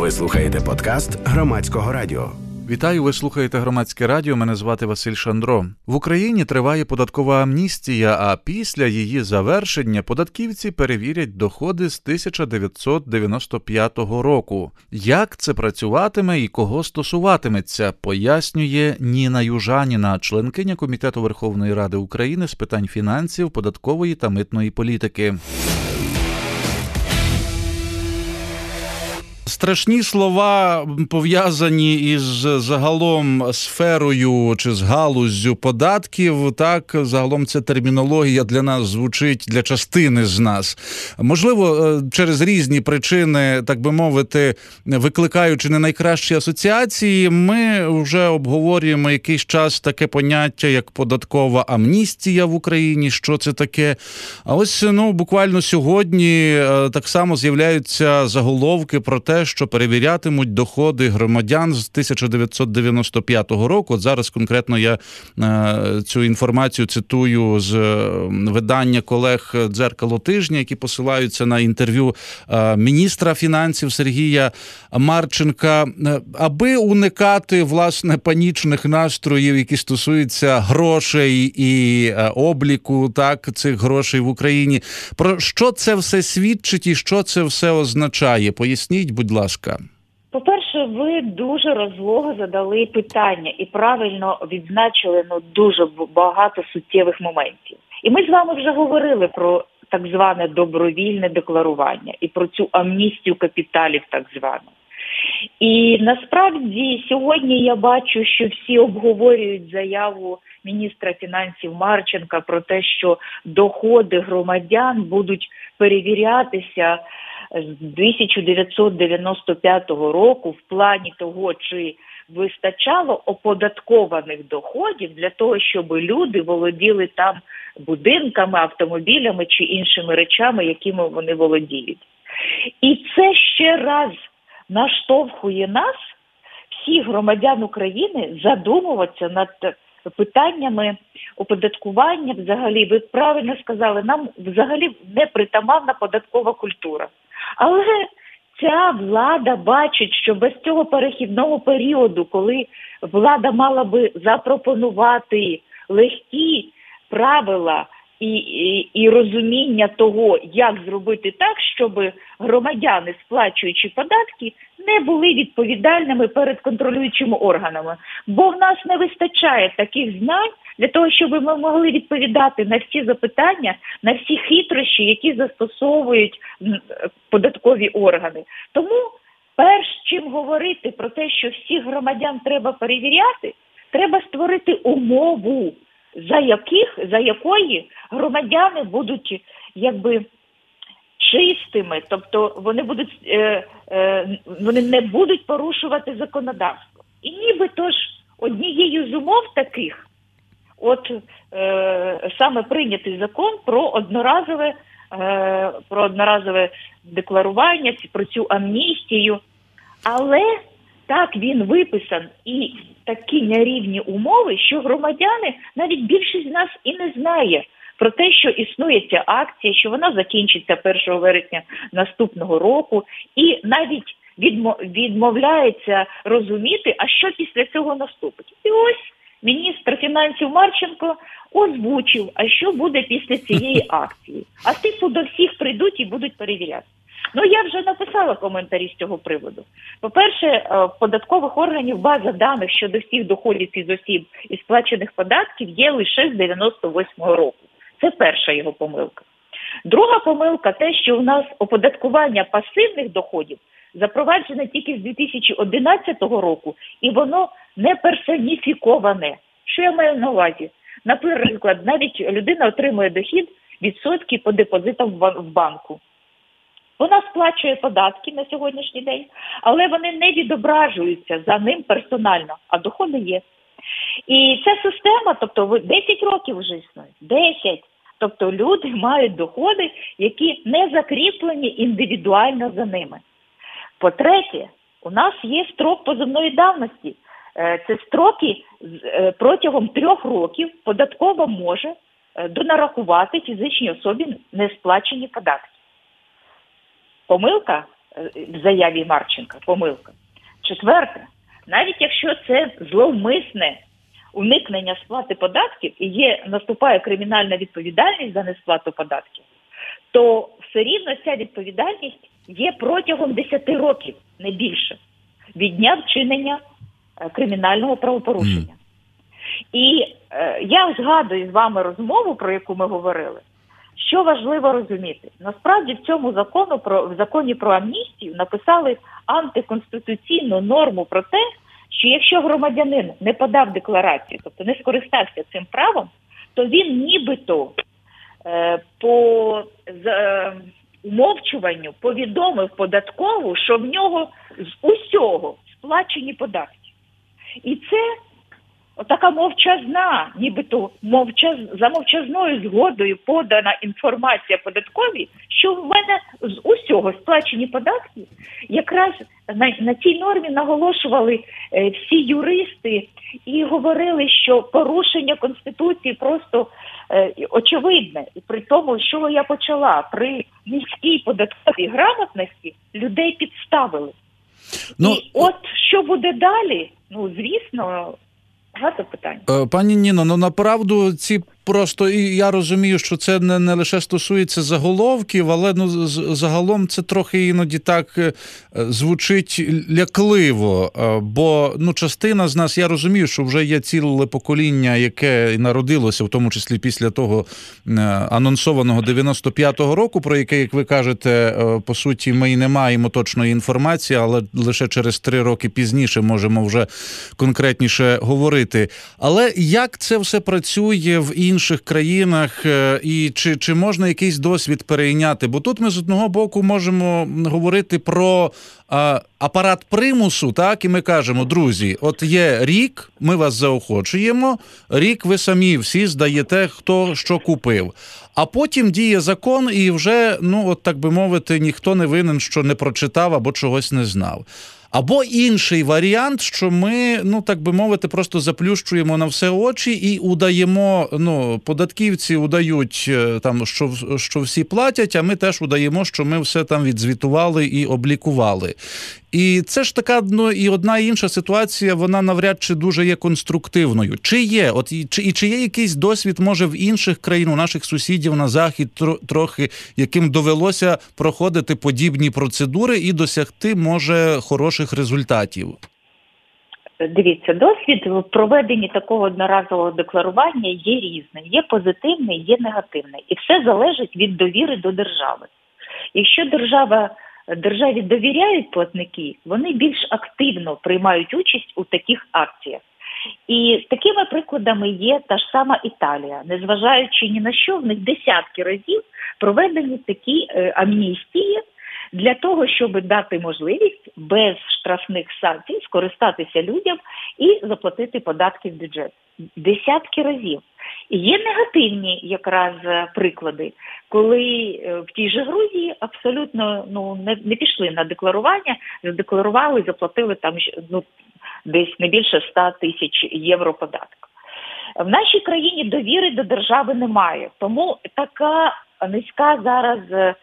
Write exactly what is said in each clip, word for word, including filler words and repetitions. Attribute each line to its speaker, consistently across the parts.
Speaker 1: Ви слухаєте подкаст Громадського радіо.
Speaker 2: Вітаю, ви слухаєте Громадське радіо, мене звати Василь Шандро. В Україні триває податкова амністія, а після її завершення податківці перевірять доходи з тисяча дев'ятсот дев'яносто п'ятого року. Як це працюватиме і кого стосуватиметься, пояснює Ніна Южаніна, членкиня Комітету Верховної Ради України з питань фінансів, податкової та митної політики. Страшні слова, пов'язані із загалом сферою чи з галуззю податків, так, загалом ця термінологія для нас звучить, для частини з нас. Можливо, через різні причини, так би мовити, викликаючи не найкращі асоціації, ми вже обговорюємо якийсь час таке поняття, як податкова амністія в Україні, що це таке. А ось, ну, буквально сьогодні так само з'являються заголовки про те, що перевірятимуть доходи громадян з тисяча дев'ятсот дев'яносто п'ятого року. От зараз конкретно я е, цю інформацію цитую з видання колег «Дзеркало тижня», які посилаються на інтерв'ю е, міністра фінансів Сергія Марченка. Аби уникати, власне, панічних настроїв, які стосуються грошей і е, обліку, так, цих грошей в Україні. Про що це все свідчить і що це все означає? Поясніть, будь ласка.
Speaker 3: По-перше, ви дуже розлого задали питання і правильно відзначили ну, дуже багато суттєвих моментів. І ми з вами вже говорили про так зване добровільне декларування і про цю амністію капіталів так звану. І насправді сьогодні я бачу, що всі обговорюють заяву міністра фінансів Марченка про те, що доходи громадян будуть перевірятися з тисяча дев'ятсот дев'яносто п'ятого року в плані того, чи вистачало оподаткованих доходів для того, щоб люди володіли там будинками, автомобілями чи іншими речами, якими вони володіють. І це ще раз наштовхує нас, всіх громадян України, задумуватися над питаннями оподаткування взагалі. Ви правильно сказали, нам взагалі не притаманна податкова культура. Але ця влада бачить, що без цього перехідного періоду, коли влада мала би запропонувати легкі правила і, і, і розуміння того, як зробити так, щоб громадяни, сплачуючи податки, не були відповідальними перед контролюючими органами. Бо в нас не вистачає таких знань для того, щоб ми могли відповідати на всі запитання, на всі хитрощі, які застосовують податкові органи. Тому, перш чим говорити про те, що всіх громадян треба перевіряти, треба створити умову, за яких, за якої громадяни будуть, якби, чистими, тобто вони будуть, е, е, вони не будуть порушувати законодавство. І нібито ж однією з умов таких, от е, саме прийнятий закон про одноразове, е, про одноразове декларування, про цю амністію, але так він виписан і такі нерівні умови, що громадяни, навіть більшість з нас і не знає про те, що існує ця акція, що вона закінчиться першого вересня наступного року, і навіть відмовляється розуміти, а що після цього наступить. І ось міністр фінансів Марченко озвучив, а що буде після цієї акції. А типу до всіх прийдуть і будуть перевіряти. Ну, я вже написала коментарі з цього приводу. По-перше, в податкових органів база даних щодо всіх доходів із осіб і сплачених податків є лише з дев'яносто восьмого року. Це перша його помилка. Друга помилка – те, що у нас оподаткування пасивних доходів запроваджене тільки з дві тисячі одинадцятого року, і воно не персоніфіковане. Що я маю на увазі? Наприклад, навіть людина отримує дохід відсотки по депозитам в банку. Вона сплачує податки на сьогоднішній день, але вони не відображуються за ним персонально, а доходи є. І ця система, тобто десять років вже існує, десять. Тобто люди мають доходи, які не закріплені індивідуально за ними. По-третє, у нас є строк позовної давності. Це строки протягом трьох років податкова може донарахувати фізичній особі несплачені податки. Помилка в заяві Марченка, помилка. Четверте, навіть якщо це зловмисне уникнення сплати податків і є, наступає кримінальна відповідальність за несплату податків, то все рівно ця відповідальність є протягом десяти років, не більше, від дня вчинення кримінального правопорушення. Mm. І е, я згадую з вами розмову, про яку ми говорили. Що важливо розуміти? Насправді в цьому закону, про, в законі про амністію написали антиконституційну норму про те, що якщо громадянин не подав декларацію, тобто не скористався цим правом, то він нібито е, по з, е, умовчуванню повідомив податкову, що в нього з усього сплачені податки. І це отака мовчазна, нібито мовчаз, за мовчазною згодою подана інформація податковій, що в мене з усього сплачені податки. Якраз на, на цій нормі наголошували е, всі юристи і говорили, що порушення Конституції просто е, очевидне. І при тому, з чого я почала, при низькій податковій грамотності людей підставили. Ну, і от що буде далі, ну, звісно, багато питань.
Speaker 2: Пані Ніно, ну направду ці просто, і я розумію, що це не, не лише стосується заголовків, але ну загалом це трохи іноді так звучить лякливо, бо ну частина з нас, я розумію, що вже є ціле покоління, яке народилося, в тому числі після того анонсованого дев'яносто п'ятого року, про яке, як ви кажете, по суті, ми і не маємо точної інформації, але лише через три роки пізніше можемо вже конкретніше говорити. Але як це все працює в інших країнах, і чи, чи можна якийсь досвід перейняти? Бо тут ми з одного боку можемо говорити про а, апарат примусу, так, і ми кажемо, друзі, от є рік, ми вас заохочуємо, рік ви самі всі здаєте, хто що купив. А потім діє закон, і вже, ну, от так би мовити, ніхто не винен, що не прочитав або чогось не знав. Або інший варіант, що ми, ну так би мовити, просто заплющуємо на все очі і удаємо, ну, податківці удають там, що, що всі платять, а ми теж удаємо, що ми все там відзвітували і облікували. І це ж така, ну, і одна і інша ситуація, вона навряд чи дуже є конструктивною. Чи є, от, і, чи, і чи є якийсь досвід, може, в інших країн, у наших сусідів на Захід тро, трохи, яким довелося проходити подібні процедури і досягти, може, хороших результатів?
Speaker 3: Дивіться, досвід в проведенні такого одноразового декларування є різним. Є позитивний, є негативний. І все залежить від довіри до держави. Якщо держава Державі довіряють платники, вони більш активно приймають участь у таких акціях. І такими прикладами є та ж сама Італія. Незважаючи ні на що, в них десятки разів проведені такі е, амністії для того, щоб дати можливість без штрафних санкцій скористатися людям і заплатити податки в бюджет. Десятки разів. І є негативні якраз приклади, коли в тій же Грузії абсолютно ну, не, не пішли на декларування, задекларували, заплатили там ну, десь не більше ста тисяч євро податку. В нашій країні довіри до держави немає, тому така низька зараз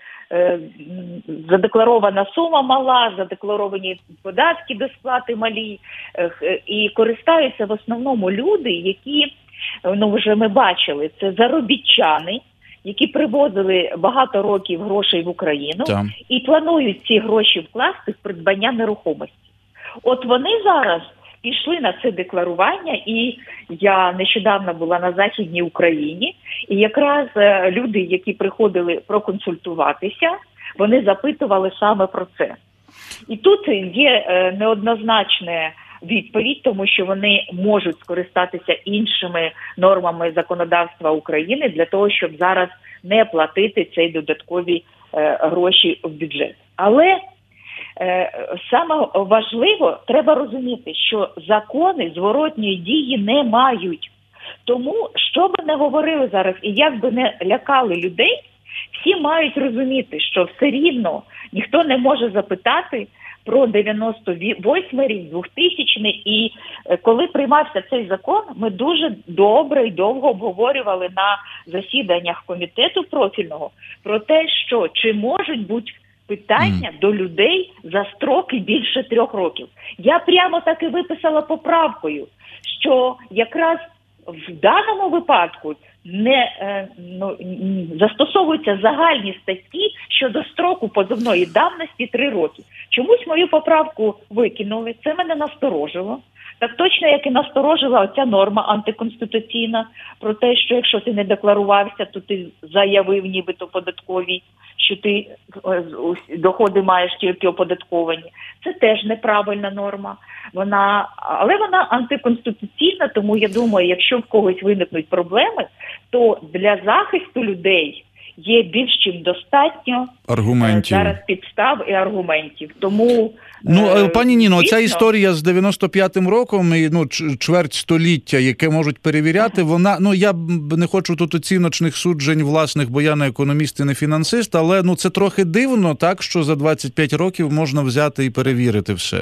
Speaker 3: е, задекларована сума мала, задекларовані податки до сплати малі, е, і користаються в основному люди, які, ну вже ми бачили, це заробітчани, які привозили багато років грошей в Україну Там. і планують ці гроші вкласти в придбання нерухомості. От вони зараз пішли на це декларування, і я нещодавно була на Західній Україні, і якраз люди, які приходили проконсультуватися, вони запитували саме про це. І тут є неоднозначне відповідь, тому що вони можуть скористатися іншими нормами законодавства України для того, щоб зараз не платити ці додаткові е, гроші в бюджет. Але е, саме важливо, треба розуміти, що закони зворотньої дії не мають. Тому, що би не говорили зараз і як би не лякали людей, всі мають розуміти, що все рівно ніхто не може запитати про дев'яносто восьмий рік, двохтисячний, і коли приймався цей закон, ми дуже добре і довго обговорювали на засіданнях комітету профільного про те, що чи можуть бути питання mm. до людей за строки більше трьох років. Я прямо так і виписала поправкою, що якраз в даному випадку не е, ну, застосовуються загальні статті щодо строку позовної давності три роки. Чомусь мою поправку викинули, це мене насторожило. Так точно, як і насторожила оця норма антиконституційна про те, що якщо ти не декларувався, то ти заявив нібито податковій, що ти доходи маєш тільки оподатковані. Це теж неправильна норма. Вона, але вона антиконституційна, тому я думаю, якщо в когось виникнуть проблеми, то для захисту людей є більш чим достатньо
Speaker 2: аргументів.
Speaker 3: Зараз підстав і аргументів. Тому
Speaker 2: Ну,
Speaker 3: е,
Speaker 2: пані Ніно,
Speaker 3: дійсно...
Speaker 2: ця історія з дев'яносто п'ятим роком і ну чверть століття, яке можуть перевіряти, вона, ну я не хочу тут оціночних суджень власних, бо я не економіст і не фінансист, але ну це трохи дивно, так, що за двадцять п'ять років можна взяти і перевірити все.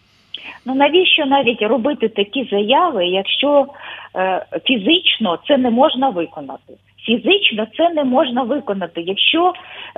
Speaker 3: Ну навіщо навіть робити такі заяви, якщо е, фізично це не можна виконати? Фізично це не можна виконати. Якщо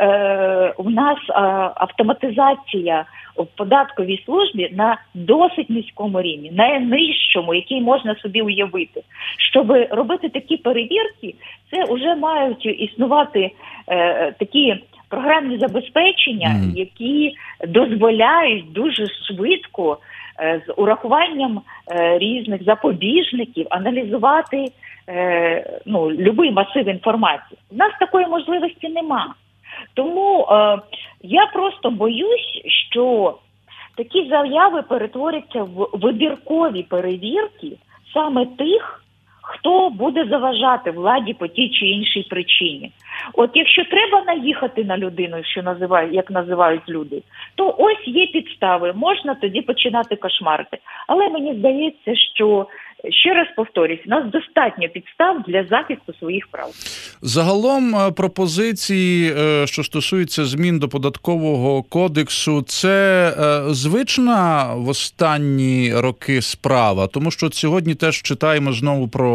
Speaker 3: е, у нас е, автоматизація в податковій службі на досить низькому рівні, найнижчому, який можна собі уявити, щоб робити такі перевірки, це вже мають існувати е, такі програмні забезпечення, mm. які дозволяють дуже швидко з урахуванням е, різних запобіжників аналізувати е, ну, любий масив інформації. У нас такої можливості нема. Тому е, я просто боюсь, що такі заяви перетворяться в вибіркові перевірки саме тих, хто буде заважати владі по тій чи іншій причині. От якщо треба наїхати на людину, що називають, як називають люди, то ось є підстави, можна тоді починати кошмарити. Але мені здається, що, ще раз повторюсь, у нас достатньо підстав для захисту своїх прав.
Speaker 2: Загалом пропозиції, що стосуються змін до податкового кодексу, це звична в останні роки справа, тому що сьогодні теж читаємо знову про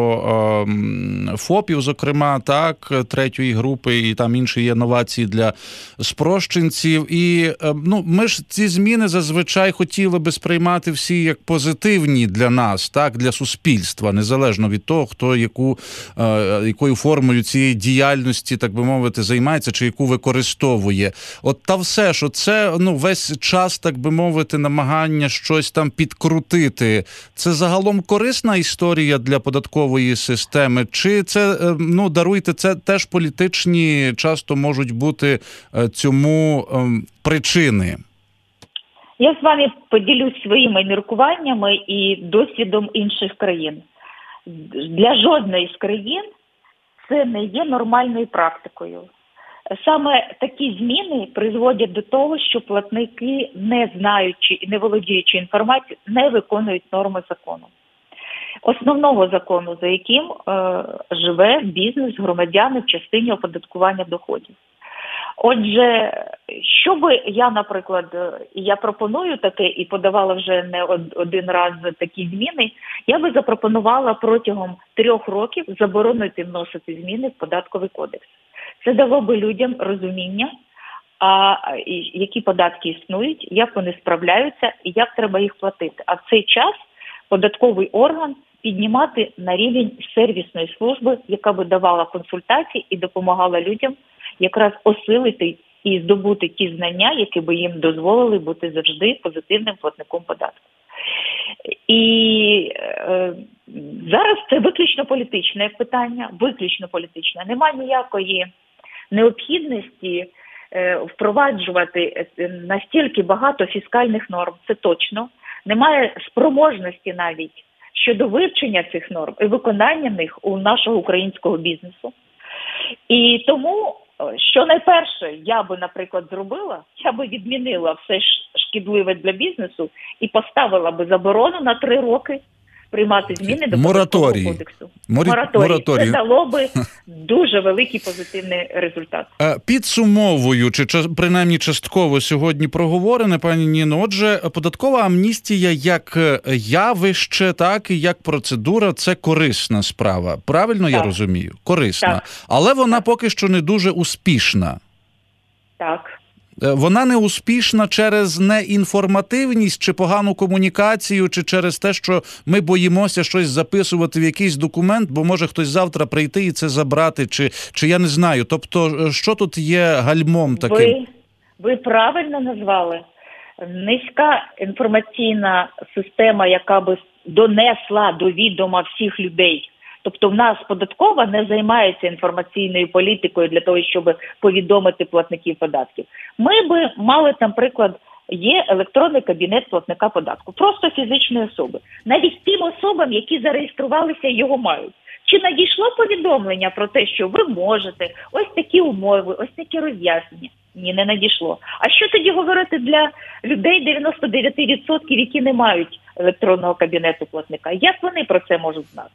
Speaker 2: ФОПів, зокрема, так, третьої групи, і там інші є новації для спрощенців. І ну, ми ж ці зміни зазвичай хотіли би сприймати всі як позитивні для нас, так, для суспільства, незалежно від того, хто яку, якою формою цієї діяльності, так би мовити, займається, чи яку використовує. От та все, що це, ну, весь час, так би мовити, намагання щось там підкрутити, це загалом корисна історія для податкової системи? Чи це, ну, даруйте, це теж політичні часто можуть бути цьому причини?
Speaker 3: Я з вами поділюсь своїми міркуваннями і досвідом інших країн. Для жодної з країн це не є нормальною практикою. Саме такі зміни призводять до того, що платники, не знаючи і не володіючи інформацією, не виконують норми закону. Основного закону, за яким е, живе бізнес, громадяни в частині оподаткування доходів. Отже, що би я, наприклад, і я пропоную таке, і подавала вже не один раз такі зміни, я би запропонувала протягом трьох років заборонити вносити зміни в податковий кодекс. Це дало би людям розуміння, а які податки існують, як вони справляються і як треба їх платити. А в цей час податковий орган піднімати на рівень сервісної служби, яка би давала консультації і допомагала людям якраз осилити і здобути ті знання, які би їм дозволили бути завжди позитивним платником податку. І е, зараз це виключно політичне питання, виключно політичне. Немає ніякої необхідності е, впроваджувати настільки багато фіскальних норм, це точно. Немає спроможності навіть щодо вивчення цих норм і виконання них у нашого українського бізнесу. І тому, що найперше я би, наприклад, зробила, я би відмінила все шкідливе для бізнесу і поставила би заборону на три роки приймати зміни до податкового кодексу.
Speaker 2: Морі...
Speaker 3: Мораторій.
Speaker 2: Мораторій.
Speaker 3: Це дало би дуже великий позитивний результат.
Speaker 2: Підсумовуючи, принаймні частково сьогодні проговорене, пані Ніно, отже, податкова амністія як явище, так і як процедура – це корисна справа. Правильно так. Я розумію? Корисна.
Speaker 3: Так.
Speaker 2: Але вона
Speaker 3: так.
Speaker 2: поки що не дуже успішна.
Speaker 3: Так.
Speaker 2: Вона не успішна через неінформативність чи погану комунікацію, чи через те, що ми боїмося щось записувати в якийсь документ, бо може хтось завтра прийти і це забрати, чи, чи я не знаю. Тобто, що тут є гальмом таким?
Speaker 3: Ви, ви правильно назвали. Низька інформаційна система, яка би донесла до відома всіх людей. Тобто в нас податкова не займається інформаційною політикою для того, щоб повідомити платників податків. Ми би мали, там, приклад, є електронний кабінет платника податку. Просто фізичної особи. Навіть тим особам, які зареєструвалися і його мають. Чи надійшло повідомлення про те, що ви можете, ось такі умови, ось такі роз'яснення? Ні, не надійшло. А що тоді говорити для людей дев'яносто дев'ять відсотків, які не мають електронного кабінету платника? Як вони про це можуть знати?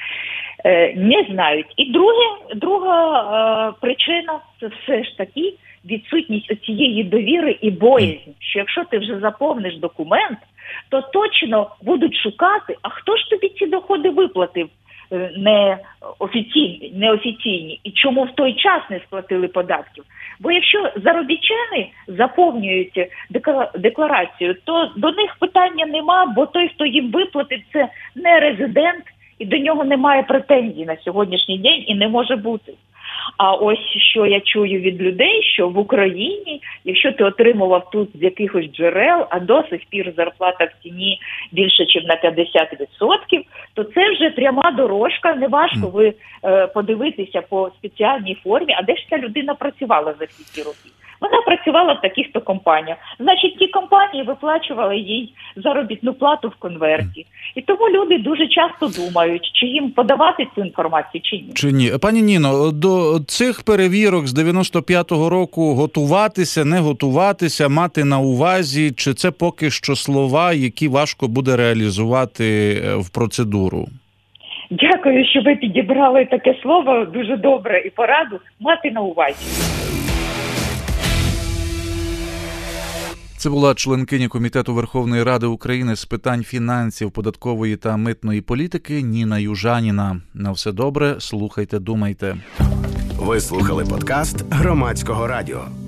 Speaker 3: Е, не знають. І друге, друга е, причина – це все ж таки відсутність цієї довіри і боязні, що якщо ти вже заповниш документ, то точно будуть шукати, а хто ж тобі ці доходи виплатив? Не офіційні, неофіційні, і чому в той час не сплатили податків. Бо якщо заробітчани заповнюють декларацію, то до них питання нема, бо той, хто їм виплатив, це не резидент, і до нього немає претензій на сьогоднішній день і не може бути. А ось що я чую від людей, що в Україні, якщо ти отримував тут з якихось джерел, а до сих пір зарплата в ціні більше, ніж на п'ятдесят відсотків, то це вже пряма дорожка, неважко ви е, подивитися по спеціальній формі, а де ж ця людина працювала за всі ці роки. Вона працювала в таких-то компаніях. Значить, ті компанії виплачували їй заробітну плату в конверті. І тому люди дуже часто думають, чи їм подавати цю інформацію, чи ні.
Speaker 2: Чи ні. Пані Ніно, до цих перевірок з дев'яносто п'ятого року готуватися, не готуватися, мати на увазі, чи це поки що слова, які важко буде реалізувати в процедуру?
Speaker 3: Дякую, що ви підібрали таке слово, дуже добре, і пораду мати на увазі.
Speaker 2: Це була членкиня Комітету Верховної Ради України з питань фінансів, податкової та митної політики Ніна Южаніна. На все добре, слухайте, думайте.
Speaker 1: Ви слухали подкаст Громадського радіо.